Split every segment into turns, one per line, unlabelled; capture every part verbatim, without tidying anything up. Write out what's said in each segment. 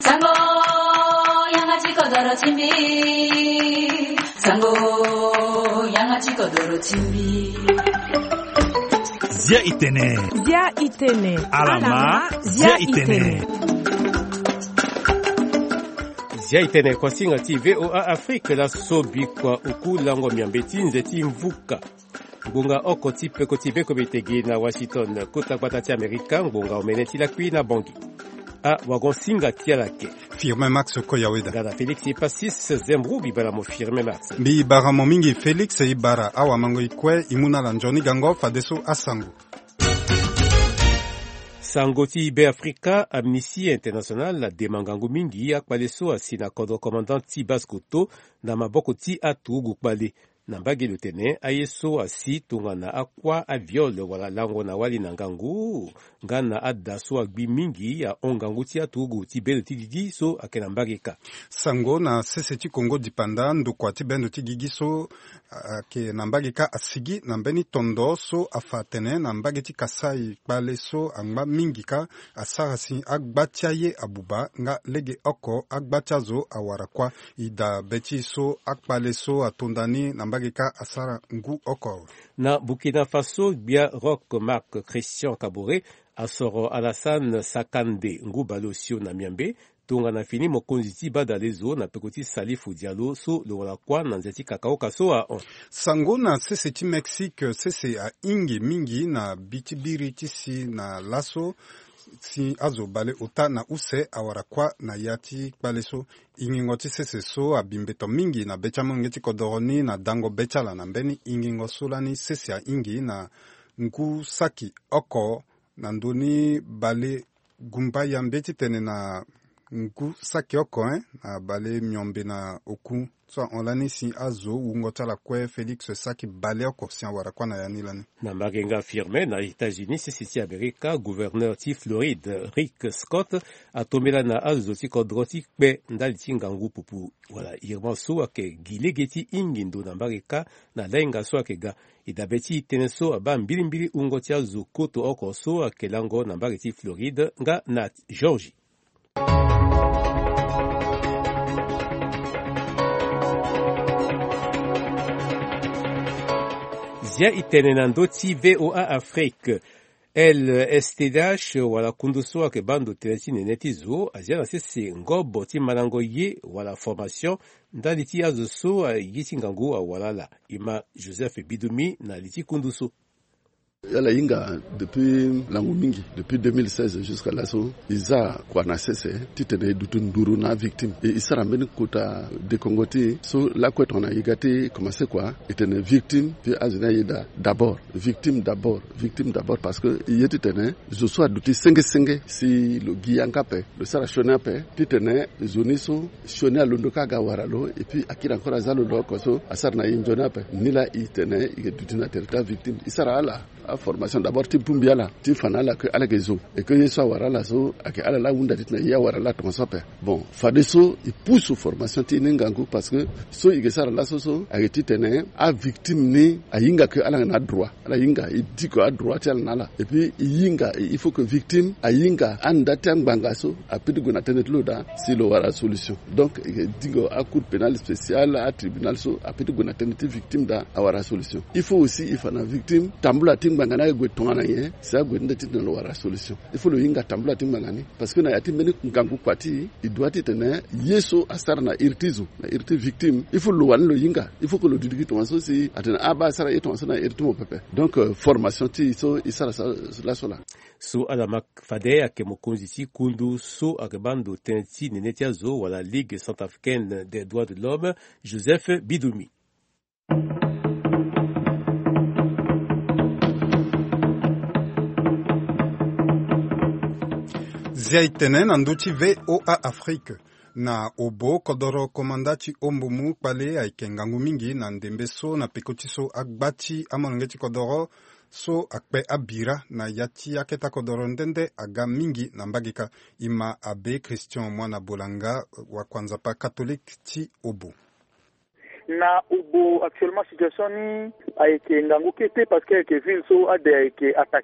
Sango 양아치 거더러 침비 Sango 양아치 거더러 침비
Zia Itene
Zia Itene
Alama Zia Itene
Zia Itene kwa singa ti V O A Afrique la sobi kwa uku lango miambeti nzeti mvuka Ngunga oko ti peko ti veko betegi na Washington kota kwatati Amerika ngunga omeneti la kui na bongi a wagon singa tia lake
firme Max Koyaweda
gada Felix Ipasis Zembru bibala mo firme Max
bi bara mo mingi Felix ibara awa mango ikwe imuna la njoni gango fadeso asangu
Sangoti Ibe Africa Amnesty International la demangangu mingi akpaleso asina kodo commandant ti Baskoto na maboko ti atu gukbale na mbagi lutene ayeso asi tungana akwa aviol wala lango na wali na ngangu ngana adaso agbi mingi ya ongangu ti atugu ti belo ti gigiso akena mbagika
sango na sese ti Congo dipanda ndukwa ti bendo ti gigiso ake na mbagika asigi na mbeni tondo so afatene na mbagi ti kasai kpale so angba mingi ka asarasi agba tiaye abuba nga lege oko agba tiazo awarakwa ida beti so akpale so atondani na mbagika asara ngu oko
na Burkina Faso bia rock Marc Christian Kabore asoro Alassane Sakande ngu balosio na miambe tunga na fini mokonzi ti bada lezo na pekoti Salifu Diallo so lo wala kwa na nzeti kakao kaso a on
sango na sese ti Mexique sese a ingi mingi na bitibiri ti si na laso si azo bale ota na use awara kwa na yati bale so ingingo ti sese so abimbeto mingi na becha mongeti kodoroni na dango bechala na mbeni ingingo solani sese a ingi na nku saki oko na ndoni bale gumba ya mbeti tene na nku saki oko eh na bale myombe na oku so onlani si azo ungota la kwe Felix saki bale oko si awara kwa na yanilani
na magenga firme na États-Unis sisi ti Amerika gouverneur ti Floride Rick Scott atomela na azo ti kodroti kpe ndali ti ngangu pupu wala irman so ake gilege ti ingi ndo na mbareka na lainga so ake ga idabe ti tene so aba mbilimbili ungo ti azo koto oko so ake lango na mbare ti Floride nga na Georgie Zia Itene na ndo ti V O A Afrique L S T D H wala kunduso ake bando teneti nene ti zo azia na sese ngobo ti malango ye wala formation ndali ti azo so ye ti ngangu wala la ima Joseph Bidumi na li ti kunduso
Yala inga depuis langu mingi depuis deux mille seize jusqu'à là so iza kwa na sese titene dutunduru na victime et isara mbeni kuta de Congoti so la kwetu na igati commencer quoi etene victime puis azina yida d'abord victime d'abord victime d'abord parce que yeti tene je sois duti senge senge si le giankape le sara shonape titene zoniso shona londoka gawaralo et puis akira encore azalo loko so asar na injonape nila itene igeti na territoire victime isara ala a formation d'abord ti pumbiala ti fanala que ala gezo et que yeso wara la so ake ala la wunda ti na ya wara la to sope bon fade so il pousse formation ti ngangu parce que so igesara la so so ake ti tene a victime ni ayinga que ala na droit ala yinga il dit que a droit ti ala nala et puis yinga il faut que victime ayinga anda tan banga so a pedi gona tenet loda si lo wara solution donc dingo a cour pénal spécial a tribunal so a pedi gona tenet victime da a wara solution il faut aussi il faut na victime tambula bangana gwe tongana ye sa gwe ndati na lo wara solution il faut le yinga tambula timbangani parce que na yati meni ngangu kwati il doit être na yeso asar na irtizo na irti victime il faut le wan lo yinga il faut que le didigi to so si atena aba sara eto so na irti mo pepe donc euh, formation ti so isara la sola
so ala makfade ake mokonzi ti kundu so akebando teneti neneti azo wala Ligue centrafricaine des droits de l'homme Joseph Bidumi
Zia Itene na nduti V O A Afrique na obo kodoro komandati ombumu kpale aike ngangu mingi na ndembe so na pekoti so agbati amonongeti kodoro so akpe abira na yati aketa kodoro ndende aga mingi na mbagika ima abe Christian mwana bolanga wa kwanza pa catholique ti obo
na obo actuellement situation ni aike ngangu kete parce que aike ville so ade aike attaqué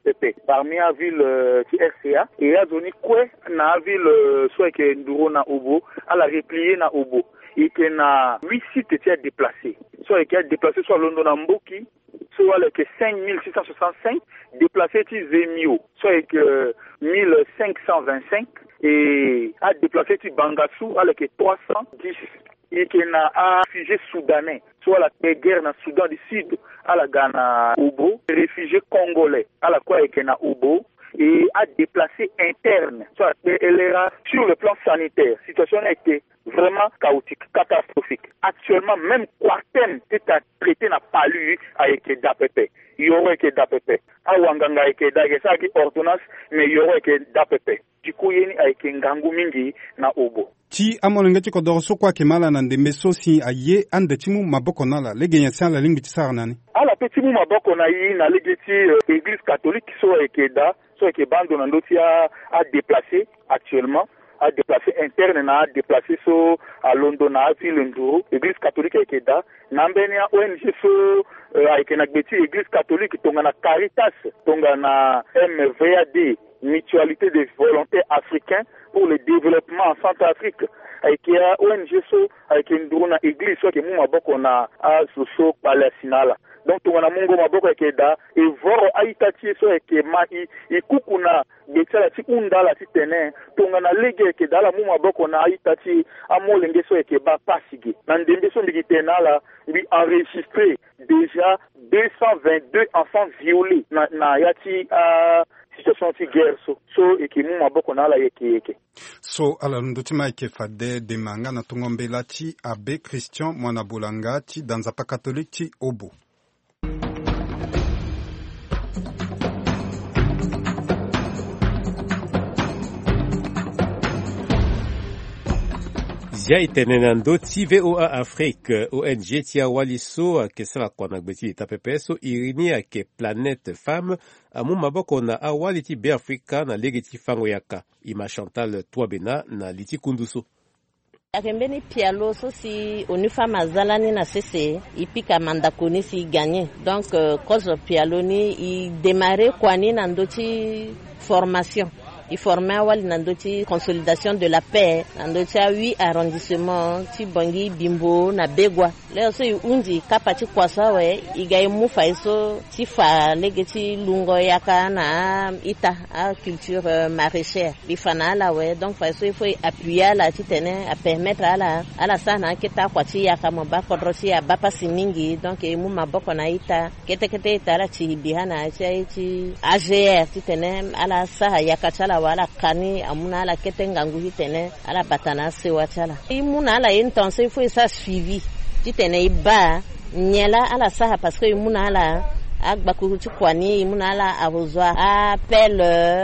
pepe parmi la ville euh, R C A et a zoni kwe na ville euh, soit que nduro na obo à la replier na obo et que na huit sites étaient déplacés soit qui a déplacé soit London na Mboki soit que cinq mille six cent soixante-cinq déplacés ti Zemio soit que mille cinq cent vingt-cinq et a déplacé ti Bangassou avec trois cent dix et qui na a réfugié soudanais soit la guerre na Soudan du Sud à la Ghana Obo réfugiés congolais à la quoi et qui na Obo et a déplacé interne soit elle era sur le plan sanitaire situation a été vraiment chaotique catastrophique actuellement même Quartem est à traiter na palu avec d'A P P yoro ke d'A P P a wanganga ke da ke sa ki ordonnance mais yoro ke d'A P P tikuyeni avec ngangu mingi na Obo
ti amolo ngati ko do so kwa kemala na ndembe so si aye ande timu maboko nala legenya sala lingi tisara nani
ala petimu maboko na yi na legeti euh, église catholique so ekeda so ke bando na ndoti a, a déplacé actuellement a déplacé interne na a déplacé so à London na ville Nduru église catholique ekeda na mbeni a O N G so euh, avec na gbeti église catholique tonga na Caritas tonga na M V A D mutualité des volontaires africains pour le développement en Centrafrique avec O N G so avec Nduru na église so ke mu maboko na a so palestinala donc tongana mungo maboko ekeda evoro aitati so ekema ikukuna betala ti undala ti tene tongana lege ekeda la mu maboko na aitati amolenge so ekeba pasige na ndembe so mbiki tenala mbi enregistré déjà deux cent vingt-deux enfants violés na, na yati a uh, situation ti guerre so so ekimu maboko na la yeke yeke
so ala ndotima eke fade de manga na tongombela ti abe Christian mwana bolanga ti danzapa catholique ti Obo.
Zia itenenando ti V O A Afrique O N G tia waliso ke sala kwana gbeti ta pepeso irini ke planète femme amu maboko na awali ti be Afrika na legeti fango yaka ima Chantal Twabena na liti kunduso
akembeni pialo so si onu femme azalani na sese ipika mandakoni si gagné donc euh, cause pialo ni i démarrer kwani na ndoti formation il formait wal nandoti consolidation de la paix nandoti a huit arrondissements ti bangi bimbo na begwa leo so unzi kapati kwasa we igai mufa iso ti fa legeti lungo yaka na ita a culture euh, maraîchère bifana la we donc fa so il faut appuyer la ti tene à permettre ala ala sana kita kwati yaka mo ba kodrosi ya bapa siningi donc e mu maboko na ita kete kete ita la ti bihana ti A G R ti tene ala sa yaka chala wala kani amuna ala ketengangu hitene ala batana sewa chala imuna ala intense il faut ça suivi titene iba nyela ala saha parce que imuna ala agbaku ti kwani imuna ala arozwa appel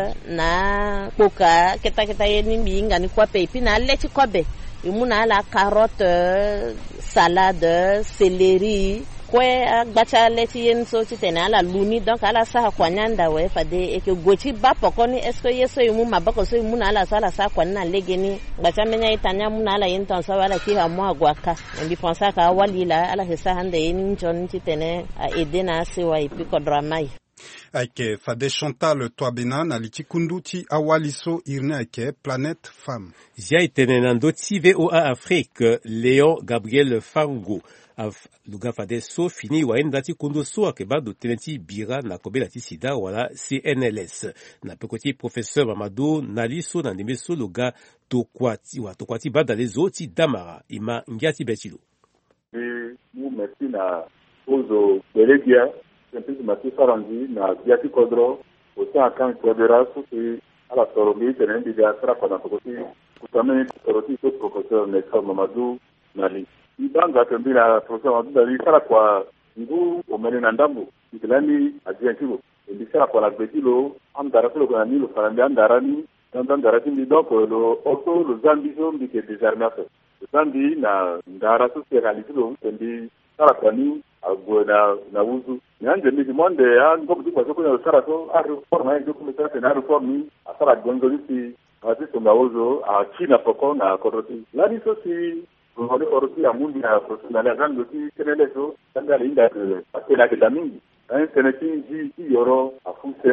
na poka keta keta yeni mbinga ni kwape ipina leti kobe imuna ala carotte salade céleri kwe agbacha leti yen so ti tene ala luni donc ala sa kwanyanda we fade e ke gochi ba pokoni est ce que yeso yimu mabako so yimu na ala sala sa kwanna legeni gbacha menya itanya mu na ala yen ton so wala ki ha mo agwaka mbi pensa ka wali la ala hesa hande yen njon ti tene a edena se wa ipi ko dramai
ake fade Chantal Twabena na liti kundu ti awaliso irne ake planète femme
zia itenenando ti V O A Afrique Léon Gabriel Fango Af, luga fade so fini wa endati kundo so akeba do tenenti bira na kobela ti sida wala C N L S na pekoti professeur Mamadou Naliso na ndembe so luga tokwati wa tokwati bada les oti damara ima ngiati betilo
et nous merci na ozo belegia sempre mati sarandi na biati kodro osa kan kodera so ti ala toromi tenendi dia sara kwa na tokoti kutame toroti so professeur Neka Mamadou Nali ibanga tembila professeur Mamadou Nali sara kwa ngu omene na ndambo itilani ajientigo ndisara kwa la betilo andara ko ko ni lo farandi andara ni andara ni donc lo auto lo zambizo mbike désarmé le zambi na ndara so se réaliser ndi sara kwa ni agona na uzu nyanje ndi monde ya ngobu kwa soko ya sara so a reforma ndio kumeta na reformi asara gongo lisi ati songa uzo a China poko na koroti la ni so si ngone koroti ya mundi na professionnel zango ti kenele so tanga linda ke atela ke damingi un senetin ji ti yoro a fusen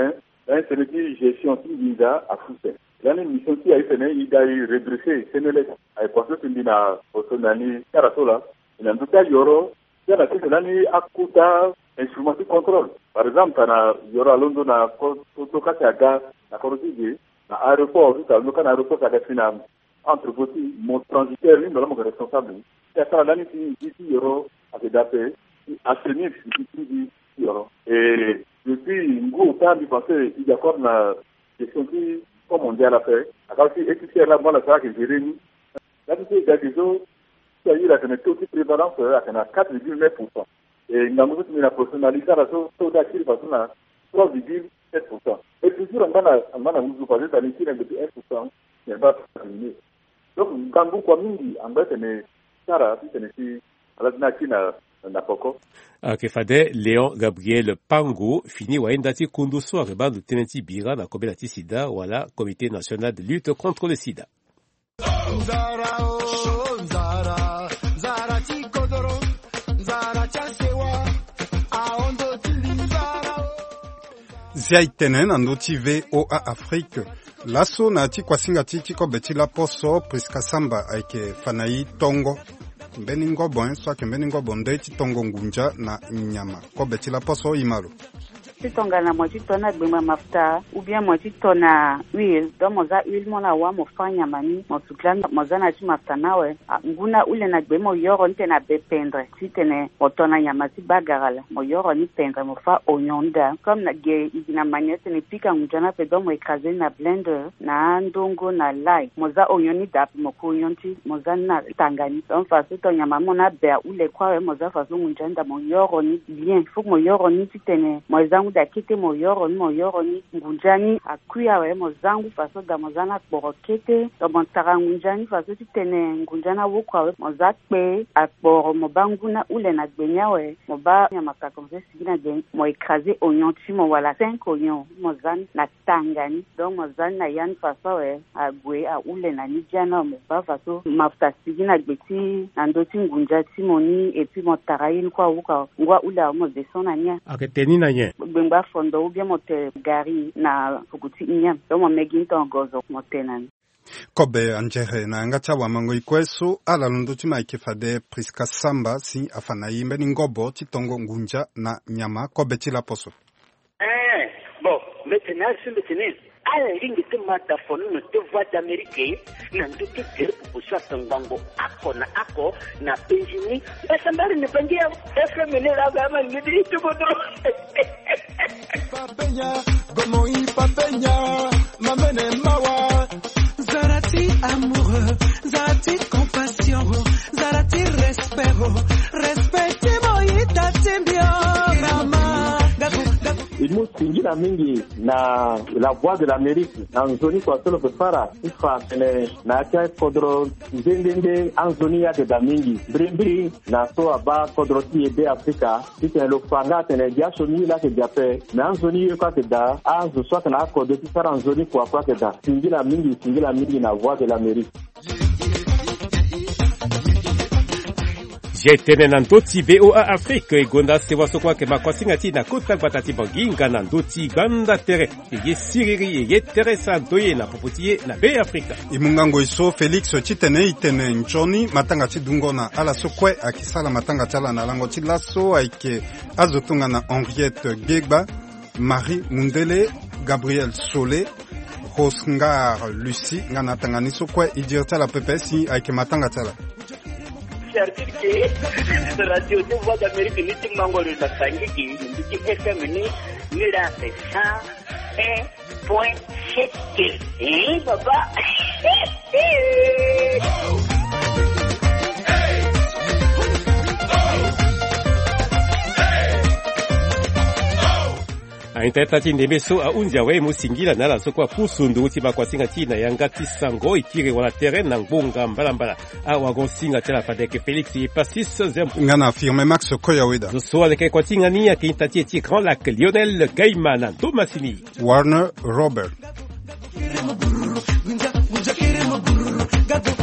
un Sénégal gestion qui visa à Foussé. L'année mission qui a été née, il a eu redressé Sénégal à l'époque où il a Osonani Karasola. Il a tout cas Yoro. Il y a l'année à Kouta instrument de contrôle. Par exemple, il y aura Londres na Kotoka Saga, na Korosigi, na aéroport, tout à l'heure, aéroport Saga Finam. Entre aussi, mon transitaire, lui, nous sommes responsables. C'est ça, l'année qui dit Yoro a été d'appel, assainir ce qui Yoro. Et depuis un gros temps, il pensait qu'il y a encore une gestion qui, comme on dit à la fin, alors si efficace là, moi, la salle que j'ai réunie, là, tu sais, il y a des autres, il y a eu la taux de prévalence à quatre virgule neuf pour cent. Et nous avons mis la personnalité à la taux d'actif à trois virgule sept pour cent. Et toujours, on a vous parlé d'un équilibre depuis un pour cent, il n'y a pas terminé. Donc, quand vous, comme nous, en fait, c'est Sarah, c'est ici, à la Dinakina, na poko.
Akefade Léon Gabriel Pango fini waendati kunduso areba de tenenti bira na kobelati sida wala comité national de lutte contre le sida. Zara oh, Zara Zara tikodoro Zara chasewa aondo tilizara
Ziaitenen andoti V O A Afrique laso na ti kwasinga ti ti ko betila poso priska samba aike fanai tongo mbeni ngobo en so ke mbeni ngobo ndai ti tongo ngunja na nyama ko betila poso imalo
titonga na moji tona gbema mafuta ou bien moji tona huile do moza huile mona wa mofanya mani motuklan moza na ti mafuta nawe nguna ule na gbema yoro nte na bependre titene otona nyama ti bagarala mo yoro ni pendre mo fa onyonda comme na ge idina maniete ne pika ngujana pe do mo écraser na blender na ndongo na lai moza onyoni dap mo ko onyonti moza na tangani donc fa to nyama mona be ule kwa moza fa so ngujanda mo yoro ni bien faut mo yoro ni titene moza da kete mo yoro ni mo yoro ni ngunjani akuya we mo zangu faso da mo zana borokete do mo tara ngunjani faso titene ngunjana wukwa we mo zakpe akporo mo banguna ule na gbenya we mo ba nyama ka comme ça sigina de mo écraser oignon ti mo wala cinq oignons mo zan na tangani do mo zan na yan faso we agwe a ule na nijana mo ba faso mafuta sigina gbeti na ndoti ngunja ti mo ni et puis mo tara yin kwa wukwa ngwa ule mo desona nya
aketeni na nya
Bengba fondo ou bien mote gari na fukuti inyam. Donc, mon meginto en gozo motenan.
Kobe anjere na ngata wa mango ikweso ala londo tima ikefade priska samba si afana yimbe ni ngobo titongo ngunja na nyama kobe tila poso.
Eh, bon, maintenant, c'est maintenant. ala ringi te mata fonu no te voix d'Amérique na nduki tere kukusha tangango ako na ako na penjini basambari ne pangia efre menera gama ngidi tukodro
papenya gomo i papenya mamene mawa zarati amoureux zarati compassion zarati respect respecte moita tembio mama
imusingira mingi na la voix de l'Amérique anzoni kwa solo pepara ifa tene na cha kodro ndende anzoni ya de mingi brimbri na so aba kodro ti ebe Afrika tene lo fanga tene dia soni la ke jape na anzoni yo kwa da anzo so na kodro ti sara anzoni kwa kwa ke da singira mingi singira mingi na voix de l'Amérique.
Jetene na ndoti V O A Afrique egonda sewa sokwa ke makwasinga ti na kota batati banginga na ndoti ganda tere ye siriri ye teresa doye na popotiye na be Afrika
imungango iso Felix chitene itene nchoni matanga tidungo na ala sokwe akisala matanga tala na lango ti laso aike azotunga na Henriette Gegba Marie Mundele Gabriel Solé Rosngar Lucie ngana tangani sokwe idirta la pepesi aike matanga tala
article que radio de voix d'Amérique ni tingango le tasangi ki ndi F M ni ni la cent un point sept eh baba
Ainteta ti ndemeso a unja we musingila na la sokwa pusundu ti bakwasinga ti na yanga ti sango ikire wala terrain na ngbonga mbalambala a wagonsinga tela fadeke Felix y passis zempu
ngana affirme Max Koyaweda
zo so avec kwatinga ni ya kinta ti ti Grand Lac Lionel Gaimana Thomasini
Warner Robert